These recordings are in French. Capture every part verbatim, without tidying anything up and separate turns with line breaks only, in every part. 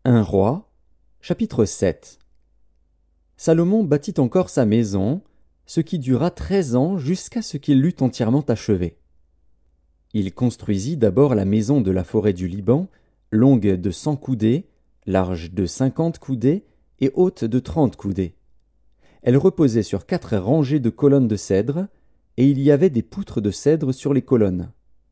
Un roi, chapitre sept. Salomon bâtit encore sa maison, ce qui dura treize ans jusqu'à ce qu'il l'eût entièrement achevée. Il construisit d'abord la maison de la forêt du Liban, longue de cent coudées, large de cinquante coudées et haute de trente coudées. Elle reposait sur quatre rangées de colonnes de cèdre, et il y avait des poutres de cèdre sur les colonnes.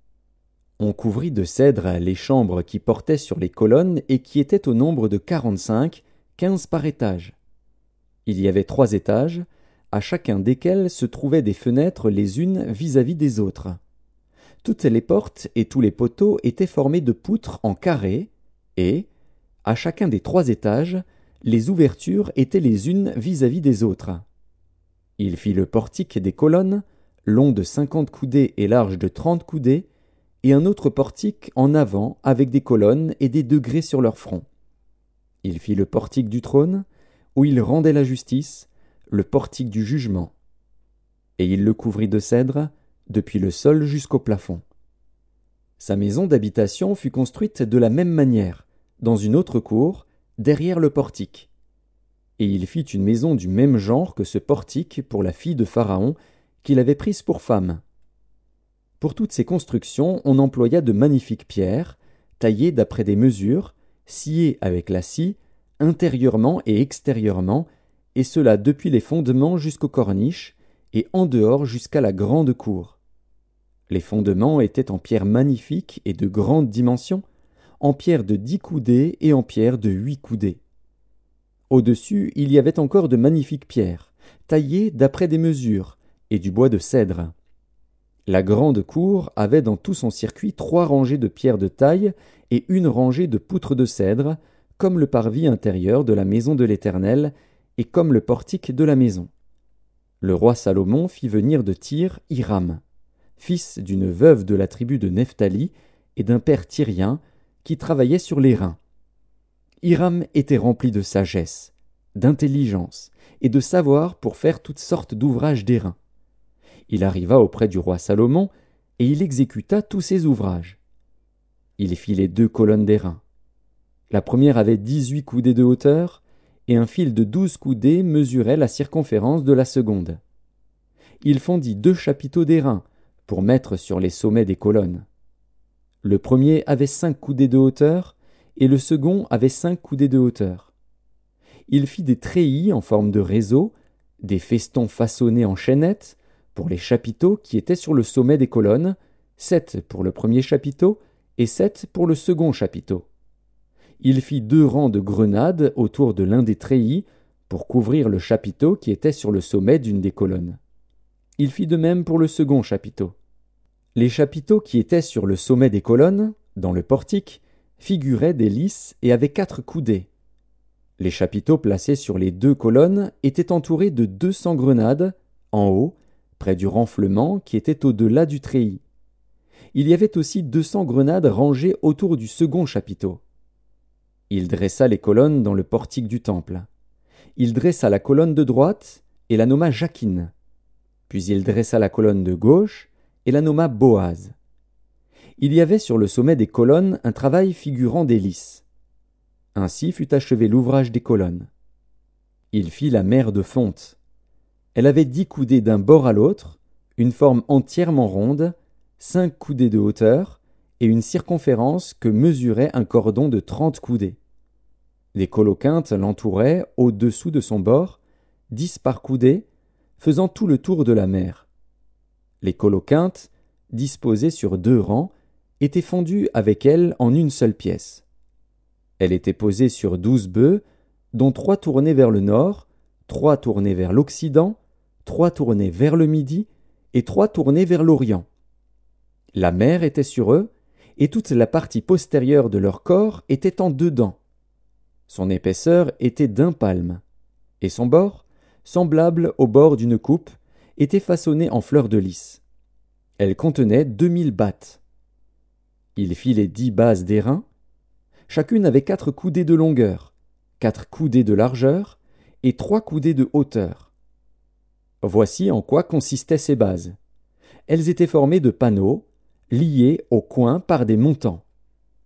On couvrit de cèdre les chambres qui portaient sur les colonnes et qui étaient au nombre de quarante-cinq, quinze par étage. Il y avait trois étages, à chacun desquels se trouvaient des fenêtres les unes vis-à-vis des autres. Toutes les portes et tous les poteaux étaient formés de poutres en carré, et, à chacun des trois étages, les ouvertures étaient les unes vis-à-vis des autres. Il fit le portique des colonnes, long de cinquante coudées et large de trente coudées, et un autre portique en avant avec des colonnes et des degrés sur leur front. Il fit le portique du trône, où il rendait la justice, le portique du jugement. Et il le couvrit de cèdre, depuis le sol jusqu'au plafond. Sa maison d'habitation fut construite de la même manière, dans une autre cour, derrière le portique. Et il fit une maison du même genre que ce portique pour la fille de Pharaon, qu'il avait prise pour femme. Pour toutes ces constructions, on employa de magnifiques pierres, taillées d'après des mesures, sciées avec la scie, intérieurement et extérieurement, et cela depuis les fondements jusqu'aux corniches, et en dehors jusqu'à la grande cour. Les fondements étaient en pierre magnifique et de grande dimension, en pierre de dix coudées et en pierre de huit coudées. Au-dessus, il y avait encore de magnifiques pierres, taillées d'après des mesures, et du bois de cèdre. La grande cour avait dans tout son circuit trois rangées de pierres de taille et une rangée de poutres de cèdre, comme le parvis intérieur de la maison de l'Éternel et comme le portique de la maison. Le roi Salomon fit venir de Tyr Hiram, fils d'une veuve de la tribu de Nephtali et d'un père tyrien, qui travaillait sur les reins. Hiram était rempli de sagesse, d'intelligence et de savoir pour faire toutes sortes d'ouvrages d'airain. Il arriva auprès du roi Salomon, et il exécuta tous ses ouvrages. Il fit les deux colonnes d'airain. La première avait dix-huit coudées de hauteur, et un fil de douze coudées mesurait la circonférence de la seconde. Il fondit deux chapiteaux d'airain, pour mettre sur les sommets des colonnes. Le premier avait cinq coudées de hauteur, et le second avait cinq coudées de hauteur. Il fit des treillis en forme de réseau, des festons façonnés en chaînettes, pour les chapiteaux qui étaient sur le sommet des colonnes, sept pour le premier chapiteau et sept pour le second chapiteau. Il fit deux rangs de grenades autour de l'un des treillis pour couvrir le chapiteau qui était sur le sommet d'une des colonnes. Il fit de même pour le second chapiteau. Les chapiteaux qui étaient sur le sommet des colonnes, dans le portique, figuraient des lys et avaient quatre coudées. Les chapiteaux placés sur les deux colonnes étaient entourés de deux cents grenades, en haut, près du renflement qui était au-delà du treillis. Il y avait aussi deux cents grenades rangées autour du second chapiteau. Il dressa les colonnes dans le portique du temple. Il dressa la colonne de droite et la nomma Jachin. Puis il dressa la colonne de gauche et la nomma Boaz. Il y avait sur le sommet des colonnes un travail figurant des lys. Ainsi fut achevé l'ouvrage des colonnes. Il fit la mer de fonte. Elle avait dix coudées d'un bord à l'autre, une forme entièrement ronde, cinq coudées de hauteur et une circonférence que mesurait un cordon de trente coudées. Des coloquintes l'entouraient au-dessous de son bord, dix par coudée, faisant tout le tour de la mer. Les coloquintes, disposées sur deux rangs, étaient fondues avec elle en une seule pièce. Elle était posée sur douze bœufs, dont trois tournés vers le nord, trois tournés vers l'Occident, trois tournés vers le Midi et trois tournés vers l'Orient. La mer était sur eux, et toute la partie postérieure de leur corps était en dedans. Son épaisseur était d'un palme, et son bord, semblable au bord d'une coupe, était façonné en fleurs de lys. Elle contenait deux mille battes. Il fit les dix bases d'airain. Chacune avait quatre coudées de longueur, quatre coudées de largeur et trois coudées de hauteur. Voici en quoi consistaient ces bases. Elles étaient formées de panneaux, liés au coin par des montants.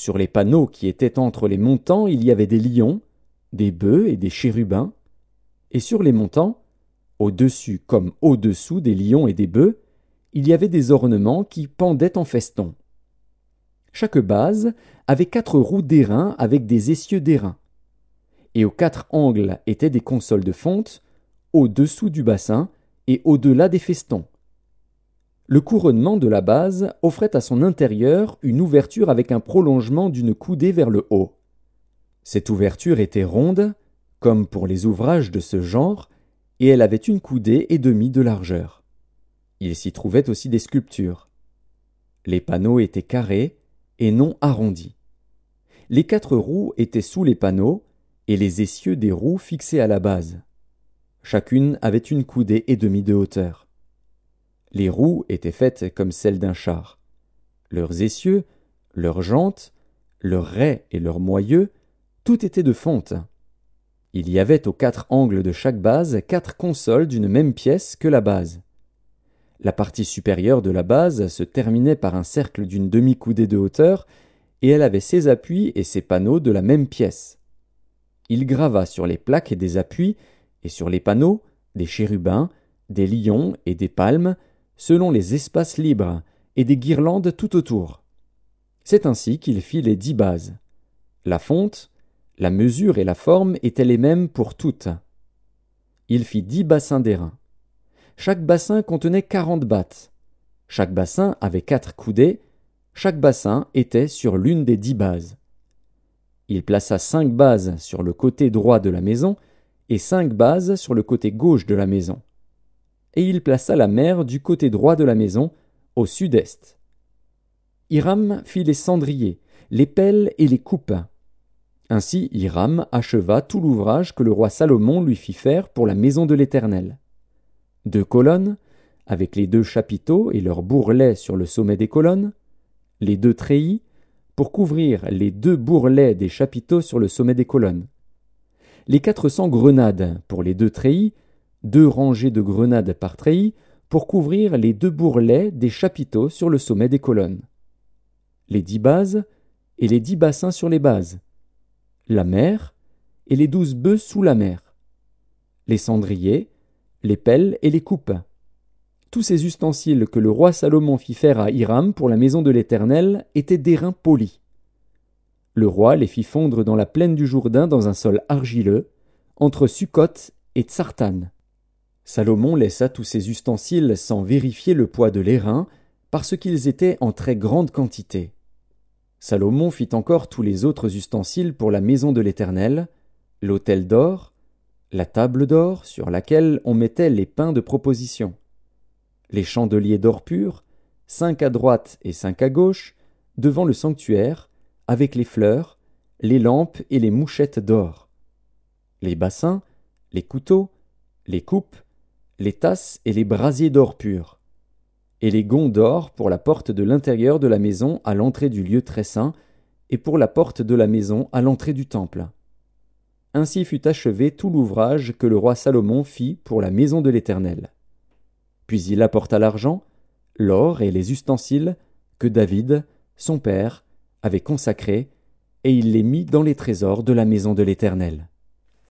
Sur les panneaux qui étaient entre les montants, il y avait des lions, des bœufs et des chérubins, et sur les montants, au-dessus comme au-dessous des lions et des bœufs, il y avait des ornements qui pendaient en feston. Chaque base avait quatre roues d'airain avec des essieux d'airain, et aux quatre angles étaient des consoles de fonte, au-dessous du bassin et au-delà des festons. Le couronnement de la base offrait à son intérieur une ouverture avec un prolongement d'une coudée vers le haut. Cette ouverture était ronde, comme pour les ouvrages de ce genre, et elle avait une coudée et demie de largeur. Il s'y trouvait aussi des sculptures. Les panneaux étaient carrés et non arrondis. Les quatre roues étaient sous les panneaux, et les essieux des roues fixés à la base. Chacune avait une coudée et demie de hauteur. Les roues étaient faites comme celles d'un char. Leurs essieux, leurs jantes, leurs raies et leurs moyeux, tout était de fonte. Il y avait aux quatre angles de chaque base quatre consoles d'une même pièce que la base. La partie supérieure de la base se terminait par un cercle d'une demi-coudée de hauteur, et elle avait ses appuis et ses panneaux de la même pièce. Il grava sur les plaques des appuis et sur les panneaux des chérubins, des lions et des palmes, selon les espaces libres, et des guirlandes tout autour. C'est ainsi qu'il fit les dix bases. La fonte, la mesure et la forme étaient les mêmes pour toutes. Il fit dix bassins d'airain. Chaque bassin contenait quarante battes. Chaque bassin avait quatre coudées. Chaque bassin était sur l'une des dix bases. Il plaça cinq bases sur le côté droit de la maison et cinq bases sur le côté gauche de la maison. Et il plaça la mer du côté droit de la maison, au sud-est. Hiram fit les cendriers, les pelles et les coupes. Ainsi Hiram acheva tout l'ouvrage que le roi Salomon lui fit faire pour la maison de l'Éternel. Deux colonnes, avec les deux chapiteaux et leurs bourrelets sur le sommet des colonnes, les deux treillis, pour couvrir les deux bourrelets des chapiteaux sur le sommet des colonnes, les quatre cents grenades pour les deux treillis, deux rangées de grenades par treillis, pour couvrir les deux bourrelets des chapiteaux sur le sommet des colonnes, les dix bases et les dix bassins sur les bases, la mer et les douze bœufs sous la mer, les cendriers, les pelles et les coupes. Tous ces ustensiles que le roi Salomon fit faire à Hiram pour la maison de l'Éternel étaient d'airain poli. Le roi les fit fondre dans la plaine du Jourdain dans un sol argileux, entre Sukkot et Tsartan. Salomon laissa tous ces ustensiles sans vérifier le poids de l'airain, parce qu'ils étaient en très grande quantité. Salomon fit encore tous les autres ustensiles pour la maison de l'Éternel, l'autel d'or, la table d'or sur laquelle on mettait les pains de proposition, les chandeliers d'or pur, cinq à droite et cinq à gauche, devant le sanctuaire, avec les fleurs, les lampes et les mouchettes d'or, les bassins, les couteaux, les coupes, les tasses et les brasiers d'or pur, et les gonds d'or pour la porte de l'intérieur de la maison à l'entrée du lieu très saint, et pour la porte de la maison à l'entrée du temple. Ainsi fut achevé tout l'ouvrage que le roi Salomon fit pour la maison de l'Éternel. Puis il apporta l'argent, l'or et les ustensiles que David, son père, avait consacrés, et il les mit dans les trésors de la maison de l'Éternel.